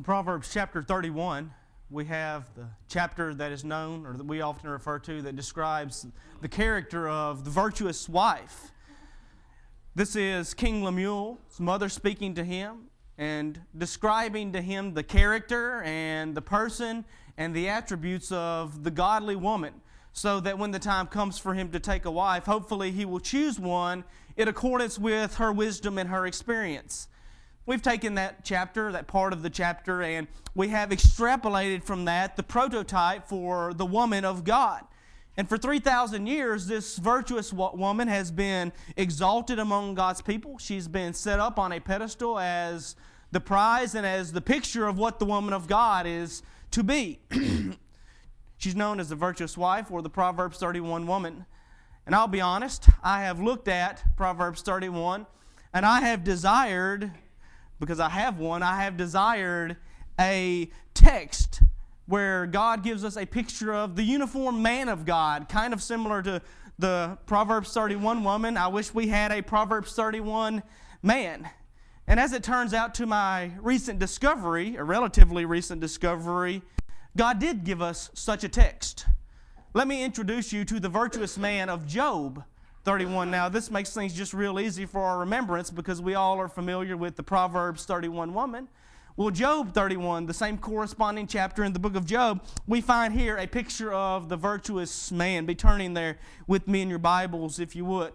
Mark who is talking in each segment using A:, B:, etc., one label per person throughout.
A: Proverbs chapter 31, we have the chapter that is known, or that we often refer to, that describes the character of the virtuous wife. This is King Lemuel's mother speaking to him and describing to him the character and the person and the attributes of the godly woman, so that when the time comes for him to take a wife, hopefully he will choose one in accordance with her wisdom and her experience. We've taken that chapter, that part of the chapter, and we have extrapolated from that the prototype for the woman of God. And for 3,000 years, this virtuous woman has been exalted among God's people. She's been set up on a pedestal as the prize and as the picture of what the woman of God is to be. She's known as the virtuous wife or the Proverbs 31 woman. And I'll be honest, I have looked at Proverbs 31 and I have desired, because I have one, I have desired a text where God gives us a picture of the uniform man of God, kind of similar to the Proverbs 31 woman. I wish we had a Proverbs 31 man. And as it turns out, to my recent discovery, a relatively recent discovery, God did give us such a text. Let me introduce you to the virtuous man of Job 31. Now, this makes things just real easy for our remembrance because we all are familiar with the Proverbs 31 woman. Well, Job 31, the same corresponding chapter in the book of Job, we find here a picture of the virtuous man. Be turning there with me in your Bibles, if you would.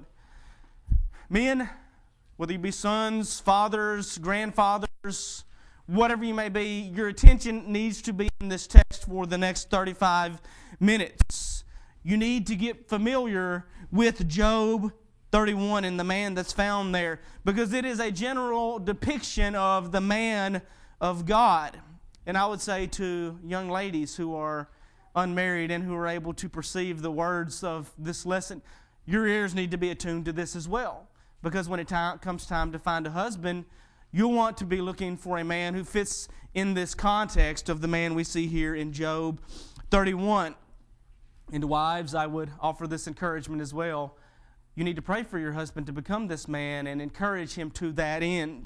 A: Men, whether you be sons, fathers, grandfathers, whatever you may be, your attention needs to be in this text for the next 35 minutes. You need to get familiar with Job 31 and the man that's found there, because it is a general depiction of the man of God. And I would say to young ladies who are unmarried and who are able to perceive the words of this lesson, your ears need to be attuned to this as well, because when it comes time to find a husband, you'll want to be looking for a man who fits in this context of the man we see here in Job 31. And wives, I would offer this encouragement as well. You need to pray for your husband to become this man and encourage him to that end.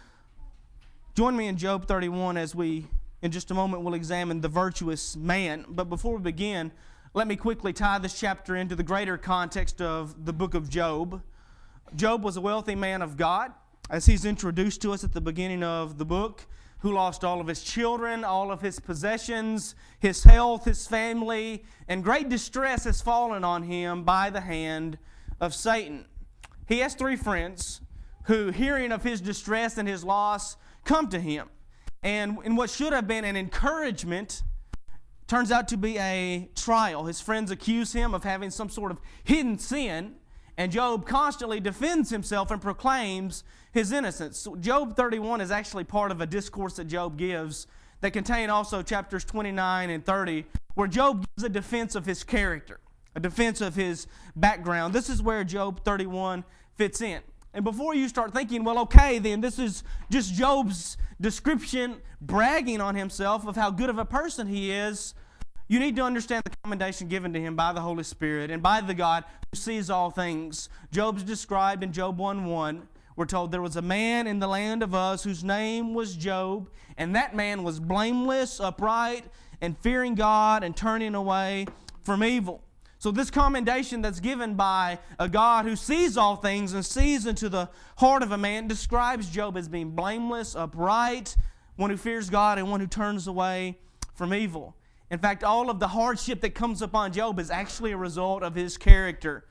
A: Join me in Job 31 as we, in just a moment, will examine the virtuous man. But before we begin, let me quickly tie this chapter into the greater context of the book of Job. Job was a wealthy man of God, as he's introduced to us at the beginning of the book, who lost all of his children, all of his possessions, his health, his family, and great distress has fallen on him by the hand of Satan. He has three friends who, hearing of his distress and his loss, come to him. And in what should have been an encouragement, turns out to be a trial. His friends accuse him of having some sort of hidden sin, and Job constantly defends himself and proclaims his innocence. So Job 31 is actually part of a discourse that Job gives that contain also chapters 29 and 30, where Job gives a defense of his character, a defense of his background. This is where Job 31 fits in. And before you start thinking, well, okay, then this is just Job's description, bragging on himself of how good of a person he is, you need to understand the commendation given to him by the Holy Spirit and by the God who sees all things. Job's described in Job 1:1. We're told there was a man in the land of Uz whose name was Job, and that man was blameless, upright, and fearing God and turning away from evil. So this commendation that's given by a God who sees all things and sees into the heart of a man describes Job as being blameless, upright, one who fears God, and one who turns away from evil. In fact, all of the hardship that comes upon Job is actually a result of his character.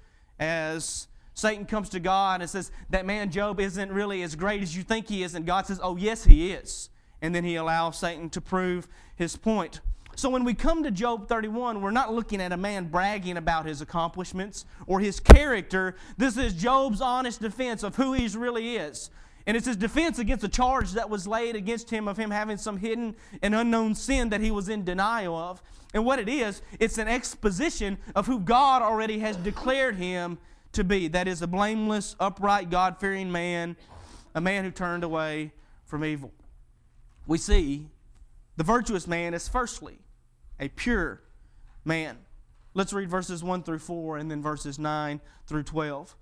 A: As Satan comes to God and says, that man Job isn't really as great as you think he is. And God says, oh yes, he is. And then he allows Satan to prove his point. So when we come to Job 31, we're not looking at a man bragging about his accomplishments or his character. This is Job's honest defense of who he really is. And it's his defense against a charge that was laid against him of him having some hidden and unknown sin that he was in denial of. And what it is, it's an exposition of who God already has declared him to be. That is a blameless, upright, God-fearing man, a man who turned away from evil. We see the virtuous man is firstly a pure man. Let's read verses 1 through 4 and then verses 9 through 12.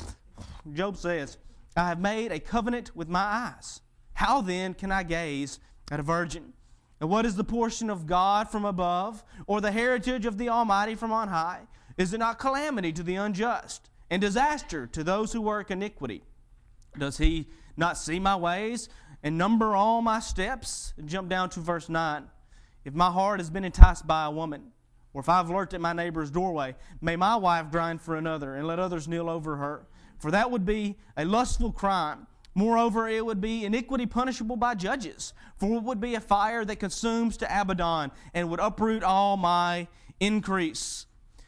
A: Job says, I have made a covenant with my eyes. How then can I gaze at a virgin? And what is the portion of God from above, or the heritage of the Almighty from on high? Is it not calamity to the unjust, and disaster to those who work iniquity? Does He not see my ways and number all my steps? And jump down to verse 9. If my heart has been enticed by a woman, or if I've lurked at my neighbor's doorway, may my wife grind for another, and let others kneel over her. For that would be a lustful crime. Moreover, it would be iniquity punishable by judges. For it would be a fire that consumes to Abaddon, and would uproot all my increase.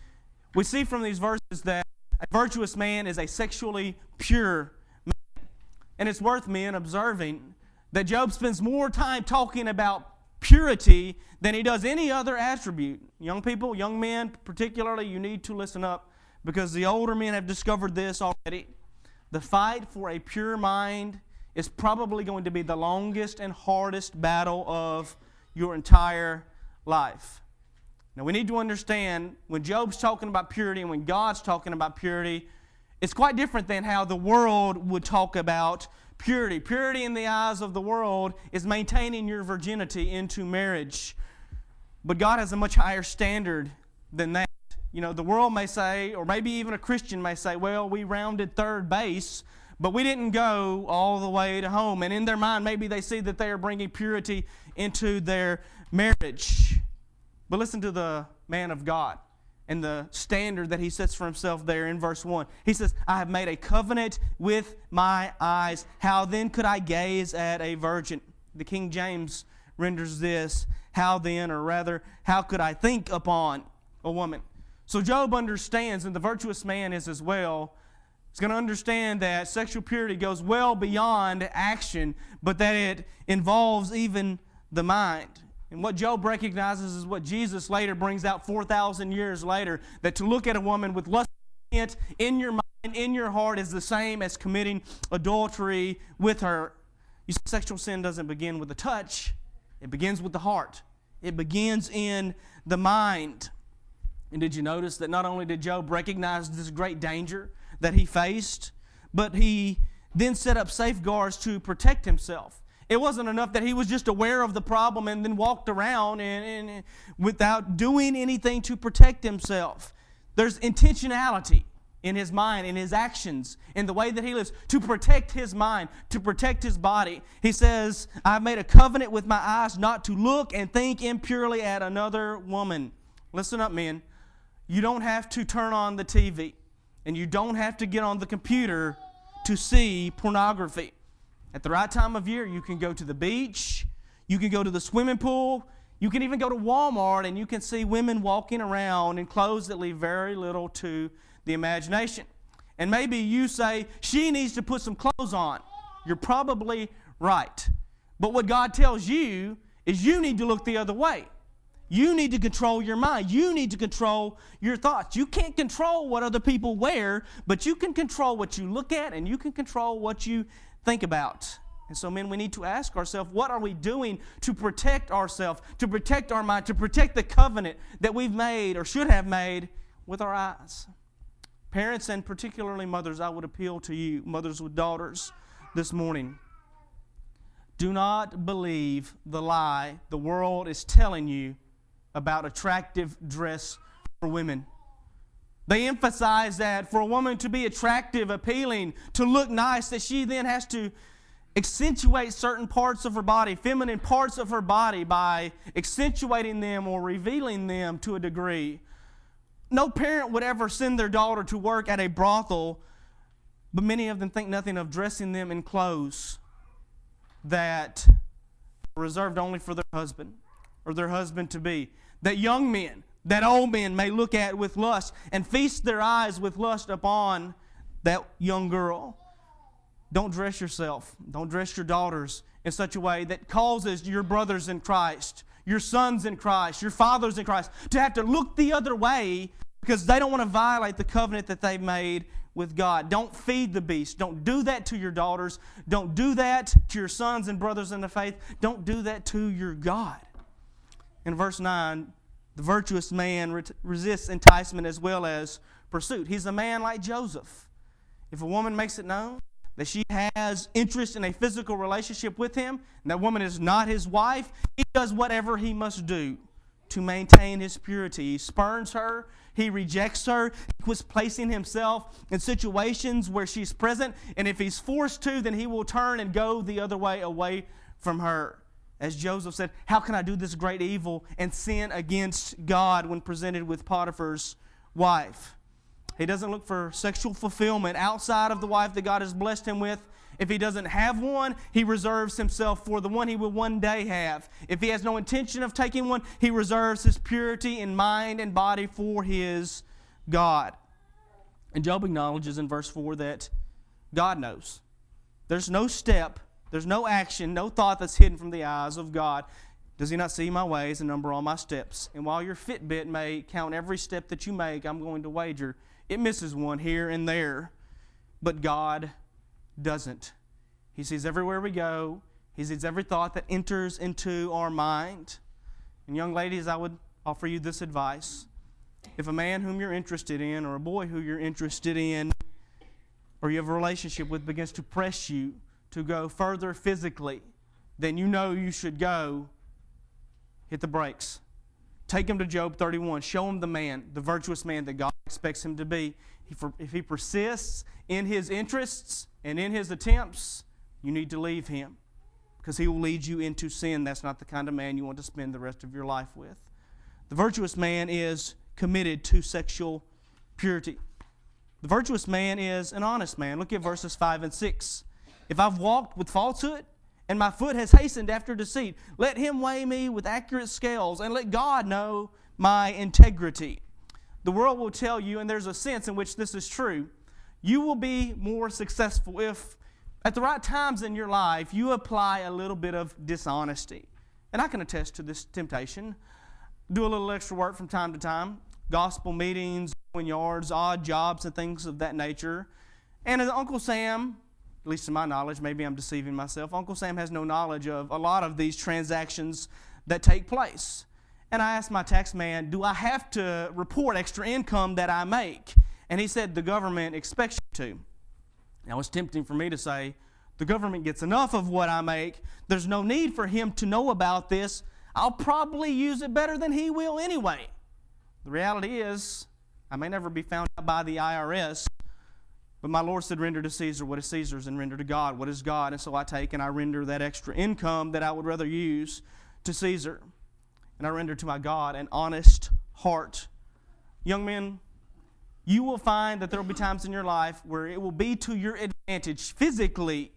A: We see from these verses that a virtuous man is a sexually pure man. And it's worth men observing that Job spends more time talking about purity than he does any other attribute. Young people, young men particularly, you need to listen up, because the older men have discovered this already. The fight for a pure mind is probably going to be the longest and hardest battle of your entire life. Now, we need to understand, when Job's talking about purity and when God's talking about purity, it's quite different than how the world would talk about purity. Purity in the eyes of the world is maintaining your virginity into marriage. But God has a much higher standard than that. You know, the world may say, or maybe even a Christian may say, well, we rounded third base, but we didn't go all the way to home. And in their mind, maybe they see that they are bringing purity into their marriage. But listen to the man of God and the standard that he sets for himself there in verse 1. He says, I have made a covenant with my eyes. How then could I gaze at a virgin? The King James renders this, how then, or rather, how could I think upon a woman? So Job understands, and the virtuous man is as well, he's going to understand that sexual purity goes well beyond action, but that it involves even the mind. And what Job recognizes is what Jesus later brings out 4,000 years later, that to look at a woman with lust in your mind, in your heart, is the same as committing adultery with her. You see, sexual sin doesn't begin with the touch. It begins with the heart. It begins in the mind. And did you notice that not only did Job recognize this great danger that he faced, but he then set up safeguards to protect himself. It wasn't enough that he was just aware of the problem and then walked around and without doing anything to protect himself. There's intentionality in his mind, in his actions, in the way that he lives, to protect his mind, to protect his body. He says, I've made a covenant with my eyes not to look and think impurely at another woman. Listen up, men. You don't have to turn on the TV, and you don't have to get on the computer to see pornography. At the right time of year, you can go to the beach, you can go to the swimming pool, you can even go to Walmart, and you can see women walking around in clothes that leave very little to the imagination. And maybe you say, she needs to put some clothes on. You're probably right. But what God tells you is you need to look the other way. You need to control your mind. You need to control your thoughts. You can't control what other people wear, but you can control what you look at, and you can control what you think about. And so, men, we need to ask ourselves, what are we doing to protect ourselves, to protect our mind, to protect the covenant that we've made or should have made with our eyes? Parents, and particularly mothers, I would appeal to you, mothers with daughters, this morning. Do not believe the lie the world is telling you about attractive dress for women. They emphasize that for a woman to be attractive, appealing, to look nice, that she then has to accentuate certain parts of her body, feminine parts of her body, by accentuating them or revealing them to a degree. No parent would ever send their daughter to work at a brothel, but many of them think nothing of dressing them in clothes that are reserved only for their husband or their husband-to-be. That young men, that old men may look at with lust and feast their eyes with lust upon that young girl. Don't dress yourself, don't dress your daughters in such a way that causes your brothers in Christ, your sons in Christ, your fathers in Christ to have to look the other way because they don't want to violate the covenant that they've made with God. Don't feed the beast. Don't do that to your daughters. Don't do that to your sons and brothers in the faith. Don't do that to your God. In verse 9, the virtuous man resists enticement as well as pursuit. He's a man like Joseph. If a woman makes it known that she has interest in a physical relationship with him, and that woman is not his wife, he does whatever he must do to maintain his purity. He spurns her. He rejects her. He quits placing himself in situations where she's present. And if he's forced to, then he will turn and go the other way, away from her. As Joseph said, how can I do this great evil and sin against God when presented with Potiphar's wife? He doesn't look for sexual fulfillment outside of the wife that God has blessed him with. If he doesn't have one, he reserves himself for the one he will one day have. If he has no intention of taking one, he reserves his purity in mind and body for his God. And Job acknowledges in verse 4 that God knows. There's no step, there's no action, no thought that's hidden from the eyes of God. Does he not see my ways and number all my steps? And while your Fitbit may count every step that you make, I'm going to wager it misses one here and there. But God doesn't. He sees everywhere we go. He sees every thought that enters into our mind. And young ladies, I would offer you this advice. If a man whom you're interested in, or a boy who you're interested in, or you have a relationship with, begins to press you to go further physically than you know you should go, hit the brakes. Take him to Job 31. Show him the man, the virtuous man that God expects him to be. If he persists in his interests and in his attempts, you need to leave him, because he will lead you into sin. That's not the kind of man you want to spend the rest of your life with. The virtuous man is committed to sexual purity. The virtuous man is an honest man. Look at verses 5 and 6. If I've walked with falsehood, and my foot has hastened after deceit, let him weigh me with accurate scales, and let God know my integrity. The world will tell you, and there's a sense in which this is true, you will be more successful if, at the right times in your life, you apply a little bit of dishonesty. And I can attest to this temptation. Do a little extra work from time to time. Gospel meetings, in yards, odd jobs, and things of that nature. And as Uncle Sam, at least to my knowledge, maybe I'm deceiving myself, Uncle Sam has no knowledge of a lot of these transactions that take place. And I asked my tax man, do I have to report extra income that I make? And he said, the government expects you to. Now, it's tempting for me to say, the government gets enough of what I make. There's no need for him to know about this. I'll probably use it better than he will anyway. The reality is, I may never be found out by the IRS, but my Lord said, render to Caesar what is Caesar's and render to God what is God. And so I take and I render that extra income that I would rather use to Caesar. And I render to my God an honest heart. Young men, you will find that there will be times in your life where it will be to your advantage physically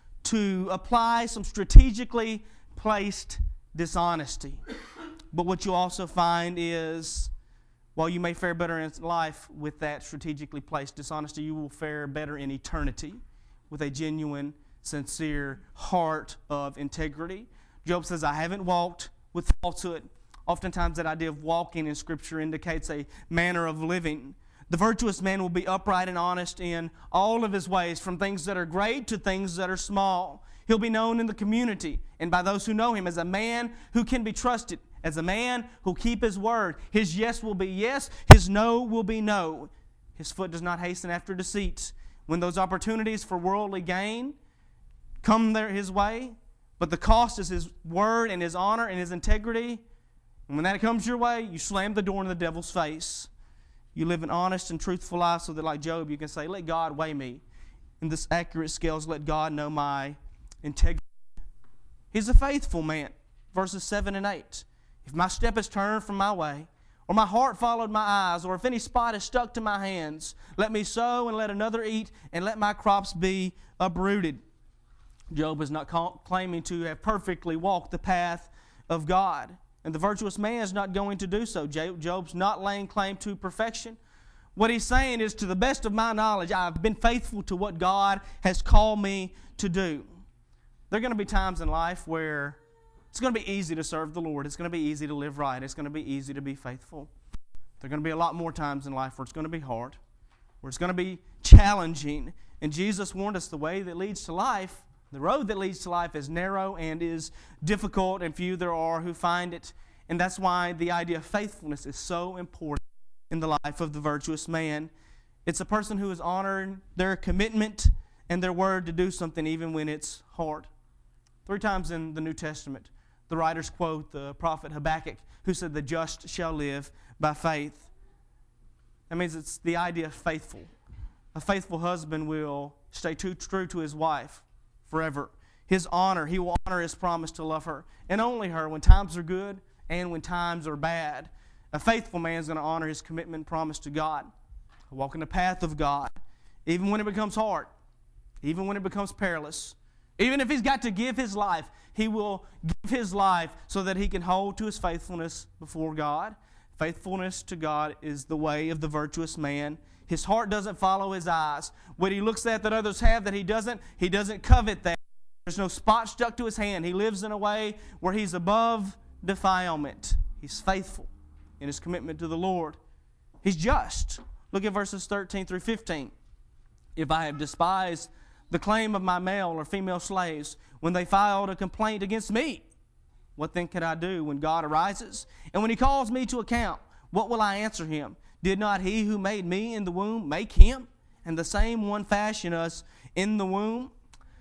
A: to apply some strategically placed dishonesty. But what you'll also find is, while you may fare better in life with that strategically placed dishonesty, you will fare better in eternity with a genuine, sincere heart of integrity. Job says, I haven't walked with falsehood. Oftentimes that idea of walking in Scripture indicates a manner of living. The virtuous man will be upright and honest in all of his ways, from things that are great to things that are small. He'll be known in the community and by those who know him as a man who can be trusted, as a man who'll keep his word. His yes will be yes, his no will be no. His foot does not hasten after deceit. When those opportunities for worldly gain come his way, but the cost is his word and his honor and his integrity, and when that comes your way, you slam the door in the devil's face. You live an honest and truthful life so that, like Job, you can say, let God weigh me in this accurate scales. Let God know my integrity. He's a faithful man. Verses 7 and 8. If my step is turned from my way, or my heart followed my eyes, or if any spot is stuck to my hands, let me sow and let another eat, and let my crops be uprooted. Job is not claiming to have perfectly walked the path of God. And the virtuous man is not going to do so. Job's not laying claim to perfection. What he's saying is, to the best of my knowledge, I've been faithful to what God has called me to do. There are going to be times in life where it's going to be easy to serve the Lord. It's going to be easy to live right. It's going to be easy to be faithful. There are going to be a lot more times in life where it's going to be hard, where it's going to be challenging. And Jesus warned us the way that leads to life, the road that leads to life, is narrow and is difficult, and few there are who find it. And that's why the idea of faithfulness is so important in the life of the virtuous man. It's a person who has honored their commitment and their word to do something even when it's hard. 3 times in the New Testament, the writers quote the prophet Habakkuk, who said, "The just shall live by faith." That means it's the idea of faithful. A faithful husband will stay true to his wife forever. He will honor his promise to love her, and only her, when times are good and when times are bad. A faithful man is going to honor his commitment and promise to God, walk in the path of God, even when it becomes hard, even when it becomes perilous. Even if he's got to give his life, he will give his life so that he can hold to his faithfulness before God. Faithfulness to God is the way of the virtuous man. His heart doesn't follow his eyes. What he looks at that others have that he doesn't covet that. There's no spot stuck to his hand. He lives in a way where he's above defilement. He's faithful in his commitment to the Lord. He's just. Look at verses 13 through 15. "If I have despised the claim of my male or female slaves when they filed a complaint against me, what then can I do when God arises? And when he calls me to account, what will I answer him? Did not he who made me in the womb make him? And the same one fashioned us in the womb?"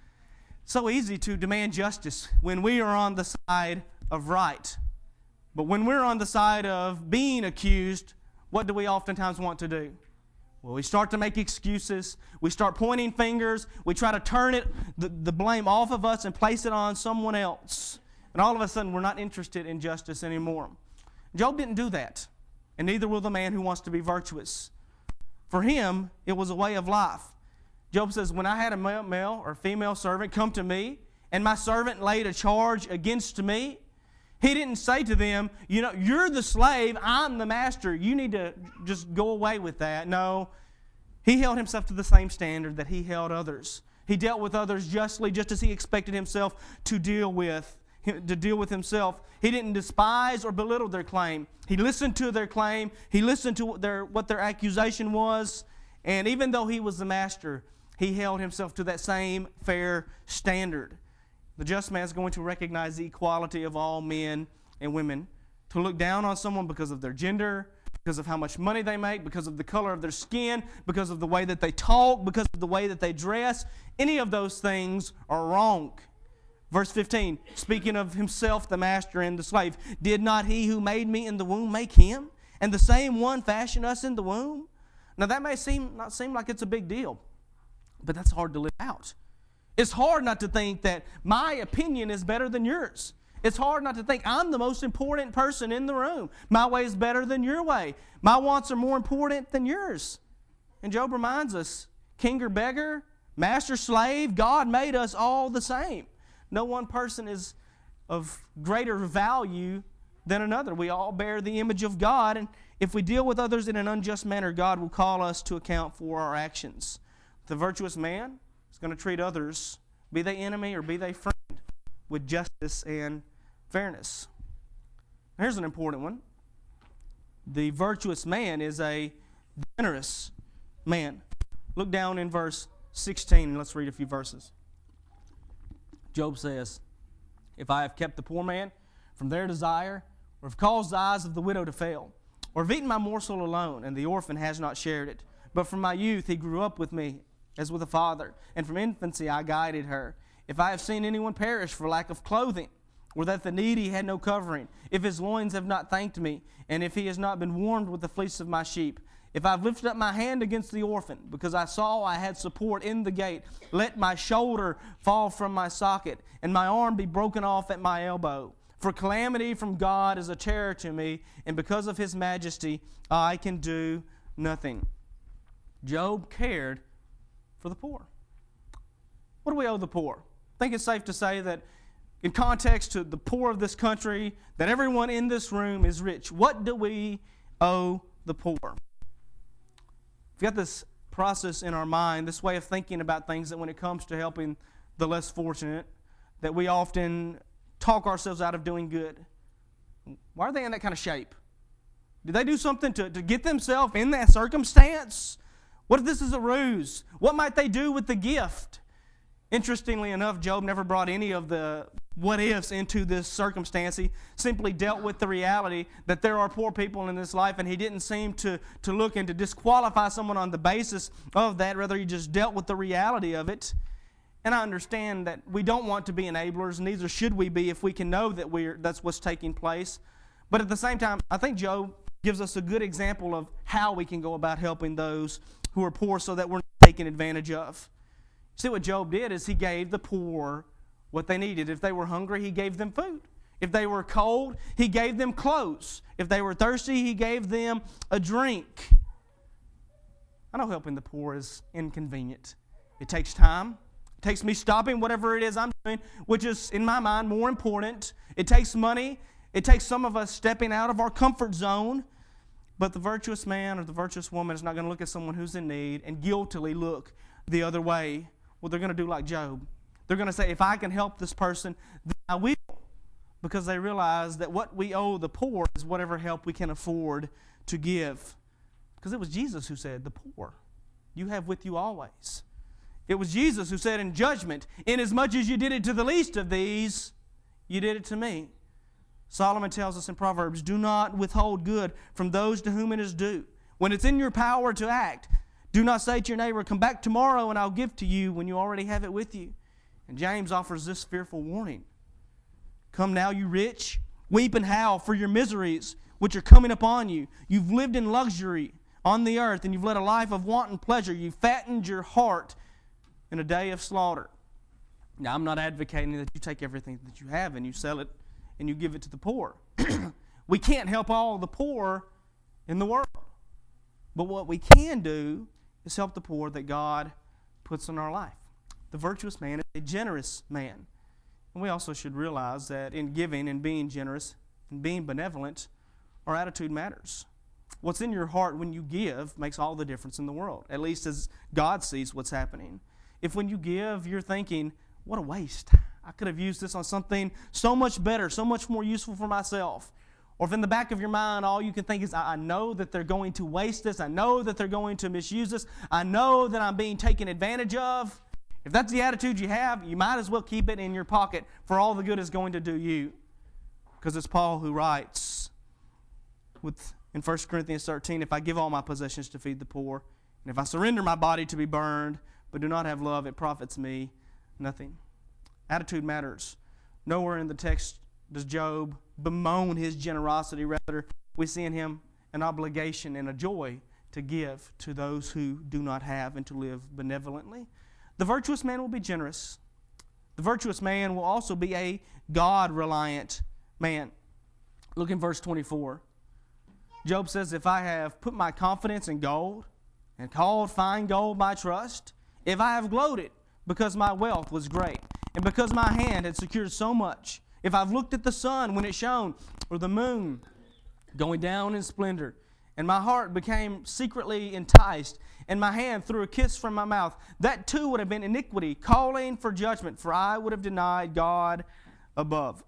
A: So easy to demand justice when we are on the side of right. But when we're on the side of being accused, what do we oftentimes want to do? Well, we start to make excuses. We start pointing fingers. We try to turn the blame off of us and place it on someone else. And all of a sudden, we're not interested in justice anymore. Job didn't do that, and neither will the man who wants to be virtuous. For him, it was a way of life. Job says, "When I had a male or female servant come to me, and my servant laid a charge against me," he didn't say to them, "You're the slave, I'm the master. You need to just go away with that." No, he held himself to the same standard that he held others. He dealt with others justly, just as he expected himself to deal with himself. He didn't despise or belittle their claim. He listened to their claim. He listened to what their accusation was. And even though he was the master, he held himself to that same fair standard. The just man is going to recognize the equality of all men and women. To look down on someone because of their gender, because of how much money they make, because of the color of their skin, because of the way that they talk, because of the way that they dress, any of those things are wrong. Verse 15, speaking of himself, the master and the slave, "Did not he who made me in the womb make him? And the same one fashioned us in the womb?" Now that may not seem like it's a big deal, but that's hard to live out. It's hard not to think that my opinion is better than yours. It's hard not to think I'm the most important person in the room. My way is better than your way. My wants are more important than yours. And Job reminds us, king or beggar, master, slave, God made us all the same. No one person is of greater value than another. We all bear the image of God, and if we deal with others in an unjust manner, God will call us to account for our actions. The virtuous man is going to treat others, be they enemy or be they friend, with justice and fairness. Here's an important one. The virtuous man is a generous man. Look down in verse 16 and let's read a few verses. Job says, "If I have kept the poor man from their desire, or have caused the eyes of the widow to fail, or have eaten my morsel alone, and the orphan has not shared it, but from my youth he grew up with me as with a father, and from infancy I guided her. If I have seen anyone perish for lack of clothing, or that the needy had no covering, if his loins have not thanked me, and if he has not been warmed with the fleece of my sheep, if I have lifted up my hand against the orphan, because I saw I had support in the gate, let my shoulder fall from my socket, and my arm be broken off at my elbow. For calamity from God is a terror to me, and because of his majesty I can do nothing." Job cared for the poor. What do we owe the poor? I think it's safe to say that in context to the poor of this country, that everyone in this room is rich. What do we owe the poor? We've got this process in our mind, this way of thinking about things, that when it comes to helping the less fortunate, that we often talk ourselves out of doing good. Why are they in that kind of shape? Did they do something to get themselves in that circumstance? What if this is a ruse? What might they do with the gift? Interestingly enough, Job never brought any of the what ifs into this circumstance. He simply dealt with the reality that there are poor people in this life, and he didn't seem to look and to disqualify someone on the basis of that. Rather, he just dealt with the reality of it. And I understand that we don't want to be enablers, neither should we be if we can know that that's what's taking place. But at the same time, I think Job gives us a good example of how we can go about helping those who are poor so that we're not taken advantage of. See, what Job did is he gave the poor what they needed. If they were hungry, he gave them food. If they were cold, he gave them clothes. If they were thirsty, he gave them a drink. I know helping the poor is inconvenient. It takes time. It takes me stopping whatever it is I'm doing, which is, in my mind, more important. It takes money. It takes some of us stepping out of our comfort zone. But the virtuous man or the virtuous woman is not going to look at someone who's in need and guiltily look the other way. Well, they're going to do like Job. They're going to say, if I can help this person, then I will. Because they realize that what we owe the poor is whatever help we can afford to give. Because it was Jesus who said, the poor you have with you always. It was Jesus who said in judgment, inasmuch as you did it to the least of these, you did it to me. Solomon tells us in Proverbs, do not withhold good from those to whom it is due. When it's in your power to act, do not say to your neighbor, come back tomorrow and I'll give to you when you already have it with you. And James offers this fearful warning. Come now, you rich, weep and howl for your miseries which are coming upon you. You've lived in luxury on the earth, and you've led a life of wanton pleasure. You've fattened your heart in a day of slaughter. Now, I'm not advocating that you take everything that you have and you sell it and you give it to the poor. We can't help all the poor in the world. But what we can do is help the poor that God puts in our life. The virtuous man is a generous man. And we also should realize that in giving and being generous and being benevolent, our attitude matters. What's in your heart when you give makes all the difference in the world, at least as God sees what's happening. If when you give, you're thinking, what a waste. I could have used this on something so much better, so much more useful for myself. Or if in the back of your mind all you can think is, I know that they're going to waste this. I know that they're going to misuse this. I know that I'm being taken advantage of. If that's the attitude you have, you might as well keep it in your pocket for all the good it's going to do you. Because it's Paul who writes in 1 Corinthians 13, if I give all my possessions to feed the poor, and if I surrender my body to be burned, but do not have love, it profits me nothing. Attitude matters. Nowhere in the text does Job bemoan his generosity. Rather, we see in him an obligation and a joy to give to those who do not have and to live benevolently. The virtuous man will be generous. The virtuous man will also be a God-reliant man. Look in verse 24. Job says, if I have put my confidence in gold and called fine gold my trust, if I have gloated because my wealth was great and because my hand had secured so much, if I've looked at the sun when it shone or the moon going down in splendor, and my heart became secretly enticed, and my hand threw a kiss from my mouth, that too would have been iniquity, calling for judgment, for I would have denied God above.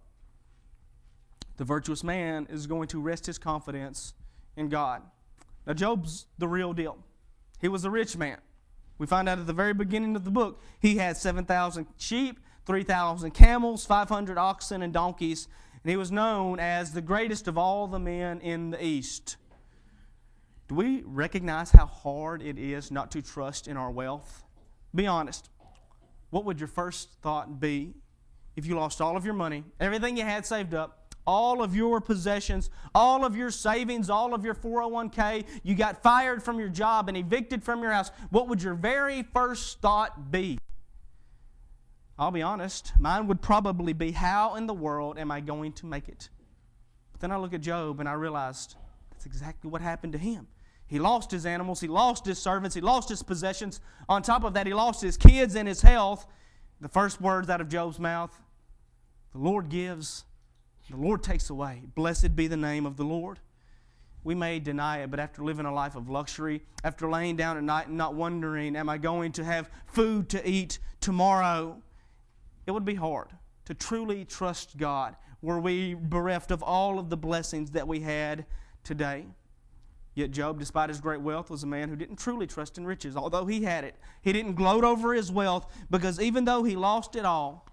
A: The virtuous man is going to rest his confidence in God. Now, Job's the real deal. He was a rich man. We find out at the very beginning of the book, he had 7,000 sheep, 3,000 camels, 500 oxen and donkeys, and he was known as the greatest of all the men in the East. Do we recognize how hard it is not to trust in our wealth? Be honest. What would your first thought be if you lost all of your money, everything you had saved up, all of your possessions, all of your savings, all of your 401k, you got fired from your job and evicted from your house? What would your very first thought be? I'll be honest, mine would probably be, how in the world am I going to make it? But then I look at Job and I realized that's exactly what happened to him. He lost his animals, he lost his servants, he lost his possessions. On top of that, he lost his kids and his health. The first words out of Job's mouth, the Lord gives, the Lord takes away. Blessed be the name of the Lord. We may deny it, but after living a life of luxury, after laying down at night and not wondering, am I going to have food to eat tomorrow? It would be hard to truly trust God were we bereft of all of the blessings that we had today. Yet Job, despite his great wealth, was a man who didn't truly trust in riches. Although he had it, he didn't gloat over his wealth, because even though he lost it all,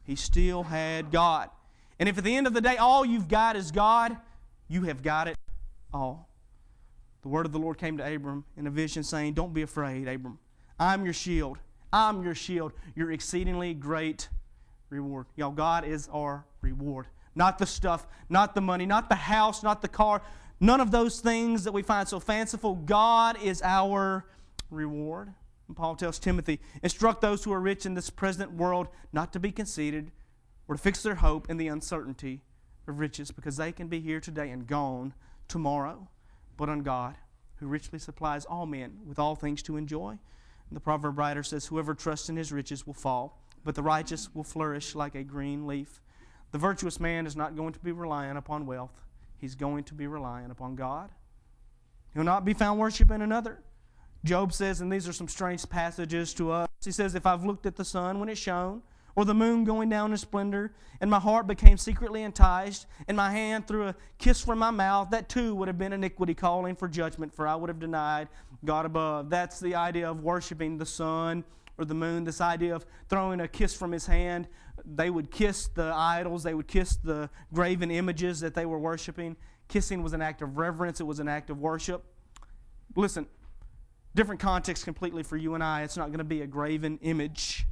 A: He still had God. And if at the end of the day all you've got is God, you have got it all. The word of the Lord came to Abram in a vision saying, don't be afraid, Abram. I'm your shield. I'm your shield, your exceedingly great reward. Y'all, God is our reward. Not the stuff, not the money, not the house, not the car. None of those things that we find so fanciful. God is our reward. And Paul tells Timothy, instruct those who are rich in this present world not to be conceited or to fix their hope in the uncertainty of riches, because they can be here today and gone tomorrow, but on God, who richly supplies all men with all things to enjoy. And the proverb writer says, whoever trusts in his riches will fall, but the righteous will flourish like a green leaf. The virtuous man is not going to be reliant upon wealth. He's going to be reliant upon God. He'll not be found worshiping another. Job says, and these are some strange passages to us, he says, if I've looked at the sun when it shone, or the moon going down in splendor, and my heart became secretly enticed, and my hand threw a kiss from my mouth, that too would have been iniquity calling for judgment, for I would have denied God above. That's the idea of worshiping the sun or the moon, this idea of throwing a kiss from his hand. They would kiss the idols, they would kiss the graven images that they were worshiping. Kissing was an act of reverence, it was an act of worship. Listen, different context completely for you and I. It's not going to be a graven image.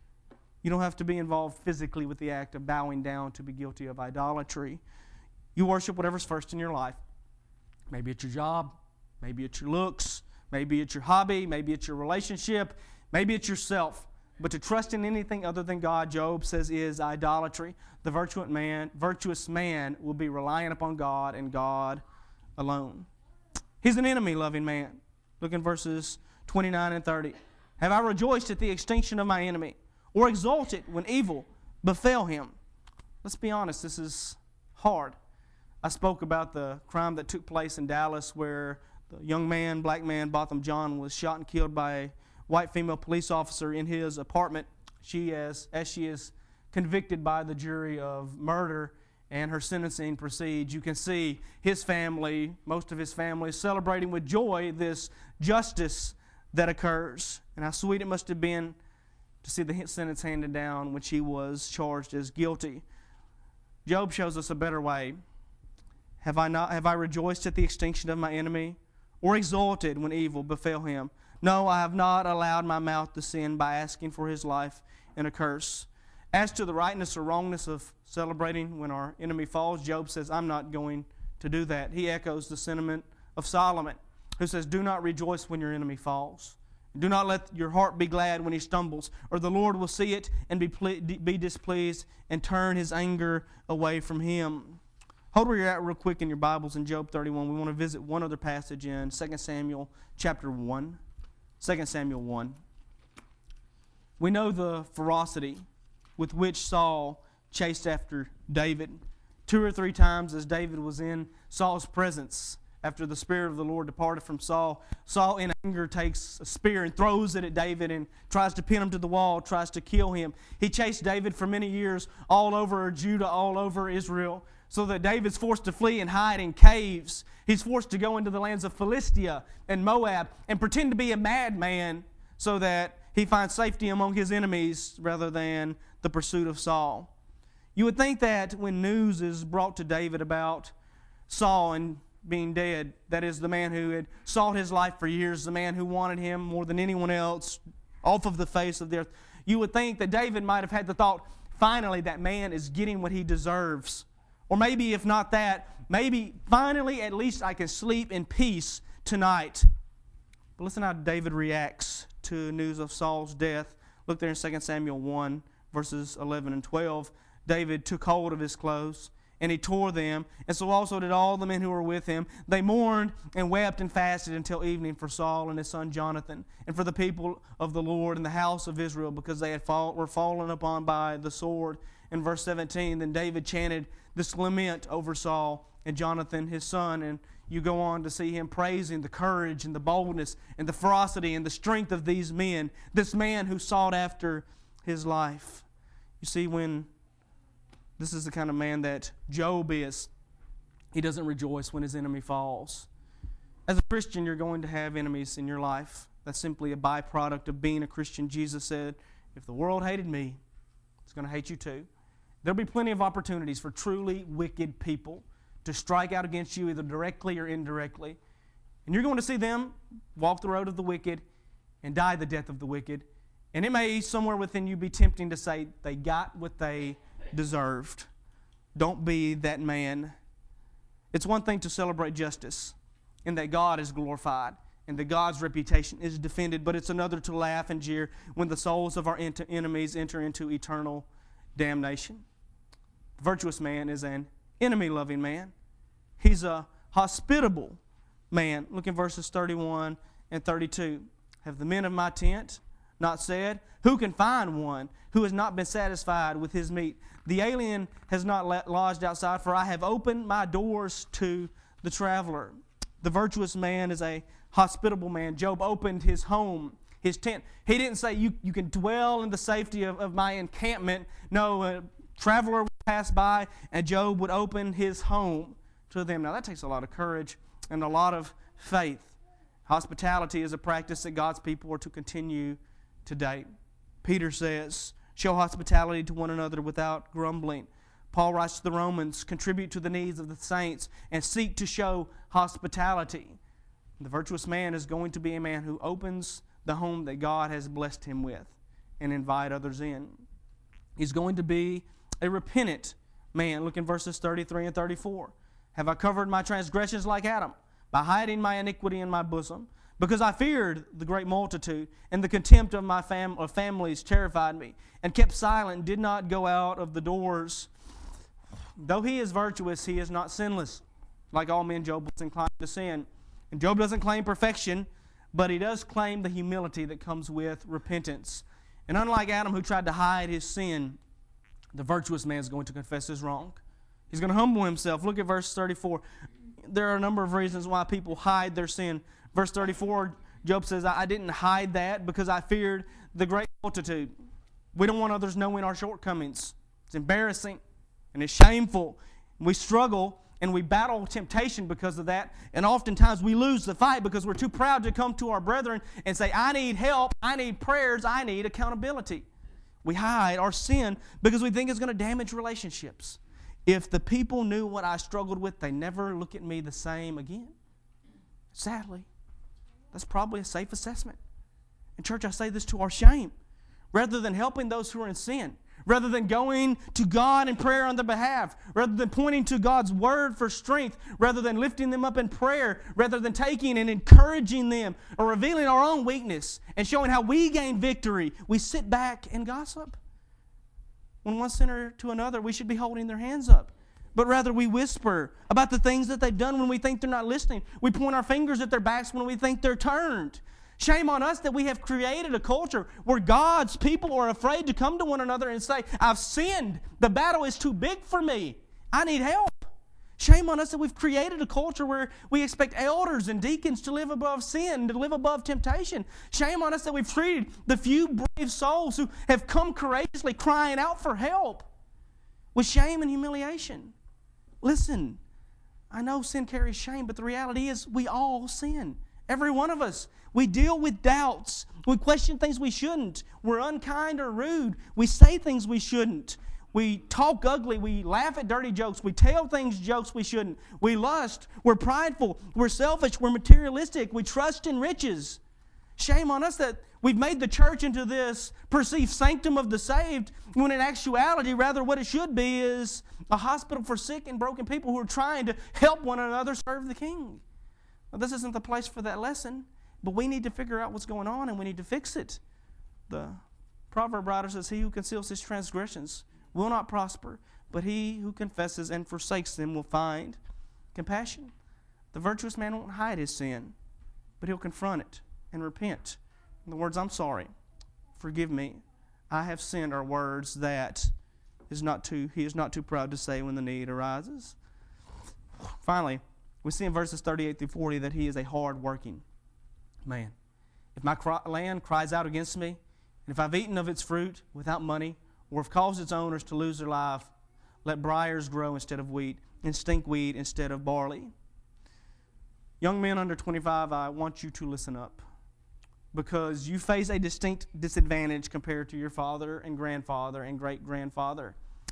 A: You don't have to be involved physically with the act of bowing down to be guilty of idolatry. You worship whatever's first in your life. Maybe it's your job, maybe it's your looks, maybe it's your hobby, maybe it's your relationship, maybe it's yourself. But to trust in anything other than God, Job says, is idolatry. The virtuous man will be reliant upon God and God alone. He's an enemy-loving man. Look in verses 29 and 30. Have I rejoiced at the extinction of my enemy, or exulted when evil befell him? Let's be honest, this is hard. I spoke about the crime that took place in Dallas where the young man, black man, Botham John, was shot and killed by a white female police officer in his apartment. As she is convicted by the jury of murder and her sentencing proceeds, you can see his family, most of his family, celebrating with joy this justice that occurs. And how sweet it must have been to see the sentence handed down when she was charged as guilty. Job shows us a better way. Have I rejoiced at the extinction of my enemy, or exulted when evil befell him? No, I have not allowed my mouth to sin by asking for his life in a curse. As to the rightness or wrongness of celebrating when our enemy falls, Job says, I'm not going to do that. He echoes the sentiment of Solomon, who says, do not rejoice when your enemy falls. Do not let your heart be glad when he stumbles, or the Lord will see it and be displeased and turn his anger away from him. Hold where you're at real quick in your Bibles in Job 31. We want to visit one other passage in 2 Samuel chapter 1. 2 Samuel 1. We know the ferocity with which Saul chased after David. 2 or 3 times as David was in Saul's presence, after the Spirit of the Lord departed from Saul, Saul in anger takes a spear and throws it at David and tries to pin him to the wall, tries to kill him. He chased David for many years all over Judah, all over Israel, so that David's forced to flee and hide in caves. He's forced to go into the lands of Philistia and Moab and pretend to be a madman so that he finds safety among his enemies rather than the pursuit of Saul. You would think that when news is brought to David about Saul and being dead, that is, the man who had sought his life for years, the man who wanted him more than anyone else off of the face of the earth, you would think that David might have had the thought, finally that man is getting what he deserves. Or maybe if not that, maybe finally at least I can sleep in peace tonight. But listen how David reacts to news of Saul's death. Look there in 2 Samuel 1, verses 11 and 12. David took hold of his clothes, and he tore them, and so also did all the men who were with him. They mourned and wept and fasted until evening for Saul and his son Jonathan, and for the people of the Lord and the house of Israel, because they were fallen upon by the sword. In verse 17, then David chanted this lament over Saul and Jonathan, his son, and you go on to see him praising the courage and the boldness and the ferocity and the strength of these men, this man who sought after his life. You see, when this is the kind of man that Job is, he doesn't rejoice when his enemy falls. As a Christian, you're going to have enemies in your life. That's simply a byproduct of being a Christian. Jesus said, if the world hated me, It's going to hate you too. There'll be plenty of opportunities for truly wicked people to strike out against you either directly or indirectly. And you're going to see them walk the road of the wicked and die the death of the wicked. And it may somewhere within you be tempting to say they got what they deserved. Don't be that man. It's one thing to celebrate justice and that God is glorified and that God's reputation is defended, but it's another to laugh and jeer when the souls of our enemies enter into eternal damnation. The virtuous man is an enemy-loving man. He's a hospitable man. Look in verses 31 and 32. Have the men of my tent not said, who can find one who has not been satisfied with his meat? The alien has not lodged outside, for I have opened my doors to the traveler. The virtuous man is a hospitable man. Job opened his home, his tent. He didn't say, you can dwell in the safety of my encampment. No, a traveler would pass by, and Job would open his home to them. Now, that takes a lot of courage and a lot of faith. Hospitality is a practice that God's people are to continue today. Peter says, show hospitality to one another without grumbling. Paul writes to the Romans, contribute to the needs of the saints and seek to show hospitality. The virtuous man is going to be a man who opens the home that God has blessed him with and invite others in. He's going to be a repentant man. Look in verses 33 and 34. Have I covered my transgressions like Adam, by hiding my iniquity in my bosom? Because I feared the great multitude, and the contempt of my families terrified me, and kept silent, and did not go out of the doors. Though he is virtuous, he is not sinless. Like all men, Job was inclined to sin. And Job doesn't claim perfection, but he does claim the humility that comes with repentance. And unlike Adam, who tried to hide his sin, the virtuous man is going to confess his wrong. He's going to humble himself. Look at verse 34. There are a number of reasons why people hide their sin. Verse 34, Job says, I didn't hide that because I feared the great multitude. We don't want others knowing our shortcomings. It's embarrassing and it's shameful. We struggle and we battle temptation because of that. And oftentimes we lose the fight because we're too proud to come to our brethren and say, I need help, I need prayers, I need accountability. We hide our sin because we think it's going to damage relationships. If the people knew what I struggled with, they never look at me the same again. Sadly, that's probably a safe assessment. In church, I say this to our shame. Rather than helping those who are in sin, rather than going to God in prayer on their behalf, rather than pointing to God's word for strength, rather than lifting them up in prayer, rather than taking and encouraging them or revealing our own weakness and showing how we gain victory, we sit back and gossip. When one sinner to another, we should be holding their hands up. But rather we whisper about the things that they've done when we think they're not listening. We point our fingers at their backs when we think they're turned. Shame on us that we have created a culture where God's people are afraid to come to one another and say, I've sinned. The battle is too big for me. I need help. Shame on us that we've created a culture where we expect elders and deacons to live above sin, to live above temptation. Shame on us that we've treated the few brave souls who have come courageously crying out for help with shame and humiliation. Listen, I know sin carries shame, but the reality is we all sin. Every one of us. We deal with doubts. We question things we shouldn't. We're unkind or rude. We say things we shouldn't. We talk ugly. We laugh at dirty jokes. We tell jokes we shouldn't. We lust. We're prideful. We're selfish. We're materialistic. We trust in riches. Shame on us that we've made the church into this perceived sanctum of the saved, when in actuality, rather what it should be is a hospital for sick and broken people who are trying to help one another serve the King. Now, this isn't the place for that lesson, but we need to figure out what's going on and we need to fix it. The proverb writer says, he who conceals his transgressions will not prosper, but he who confesses and forsakes them will find compassion. The virtuous man won't hide his sin, but he'll confront it and repent. In the words, I'm sorry, forgive me, I have sinned, are words that he is not too proud to say when the need arises. Finally, we see in verses 38 through 40 that he is a hard-working man. If my land cries out against me, and if I've eaten of its fruit without money, or have caused its owners to lose their life, let briars grow instead of wheat, and stinkweed instead of barley. Young men under 25, I want you to listen up. because you face a distinct disadvantage compared to your father and grandfather and great-grandfather.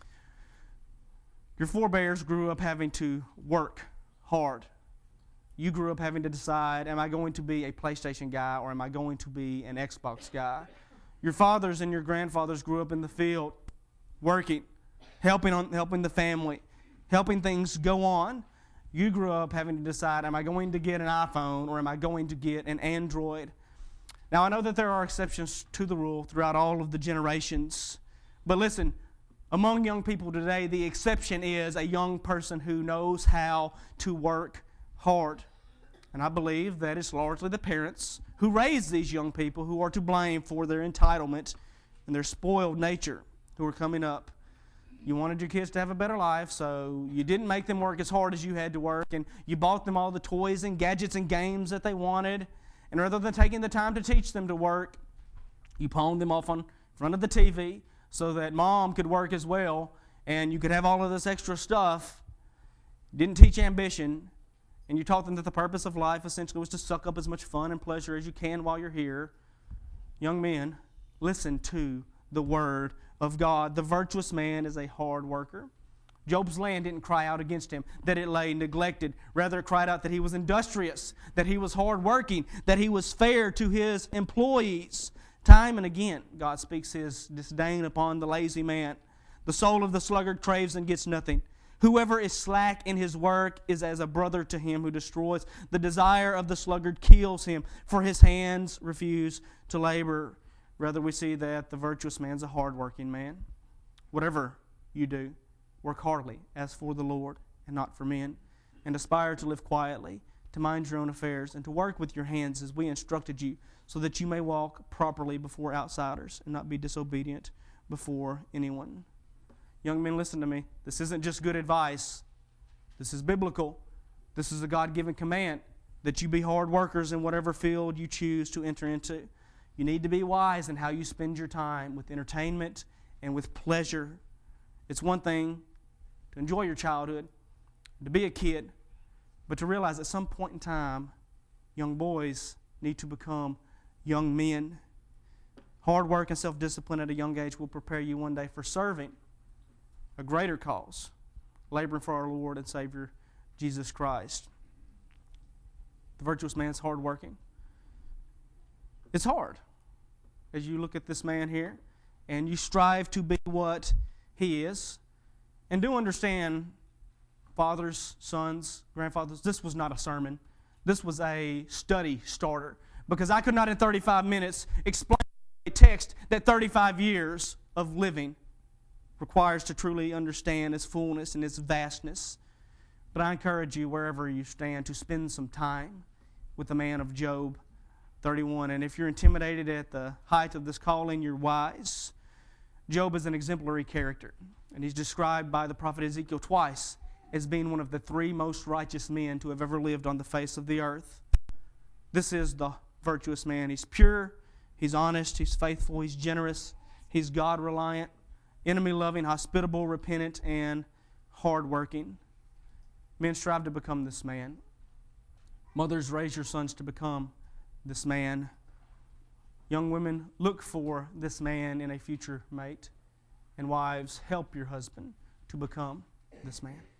A: Your forebears grew up having to work hard. You grew up having to decide, am I going to be a PlayStation guy or am I going to be an Xbox guy? Your fathers and your grandfathers grew up in the field, working, helping the family, helping things go on. You grew up having to decide, am I going to get an iPhone or am I going to get an Android? Now, I know that there are exceptions to the rule throughout all of the generations, but listen, among young people today, the exception is a young person who knows how to work hard. And I believe that it's largely the parents who raise these young people who are to blame for their entitlement and their spoiled nature who are coming up. You wanted your kids to have a better life, so you didn't make them work as hard as you had to work, and you bought them all the toys and gadgets and games that they wanted. And rather than taking the time to teach them to work, you pawned them off in front of the TV so that mom could work as well and you could have all of this extra stuff. Didn't teach ambition, and you taught them that the purpose of life essentially was to suck up as much fun and pleasure as you can while you're here. Young men, listen to the word of God. The virtuous man is a hard worker. Job's land didn't cry out against him, that it lay neglected. Rather, it cried out that he was industrious, that he was hardworking, that he was fair to his employees. Time and again, God speaks His disdain upon the lazy man. The soul of the sluggard craves and gets nothing. Whoever is slack in his work is as a brother to him who destroys. The desire of the sluggard kills him, for his hands refuse to labor. Rather, we see that the virtuous man's a hardworking man. Whatever you do, work heartily as for the Lord and not for men, and aspire to live quietly, to mind your own affairs, and to work with your hands as we instructed you, so that you may walk properly before outsiders and not be disobedient before anyone. Young men, listen to me. This isn't just good advice. This is biblical. This is a God-given command that you be hard workers in whatever field you choose to enter into. You need to be wise in how you spend your time with entertainment and with pleasure. It's one thing to enjoy your childhood, to be a kid, but to realize at some point in time, young boys need to become young men. Hard work and self-discipline at a young age will prepare you one day for serving a greater cause, laboring for our Lord and Savior, Jesus Christ. The virtuous man's hardworking. It's hard as you look at this man here and you strive to be what he is. And do understand, fathers, sons, grandfathers, this was not a sermon. This was a study starter, because I could not in 35 minutes explain a text that 35 years of living requires to truly understand its fullness and its vastness. But I encourage you, wherever you stand, to spend some time with the man of Job 31. And if you're intimidated at the height of this calling, you're wise. Job is an exemplary character, and he's described by the prophet Ezekiel twice as being one of the 3 most righteous men to have ever lived on the face of the earth. This is the virtuous man. He's pure, he's honest, he's faithful, he's generous, he's God-reliant, enemy-loving, hospitable, repentant, and hard-working. Men, strive to become this man. Mothers, raise your sons to become this man. Young women, look for this man in a future mate. And wives, help your husband to become this man.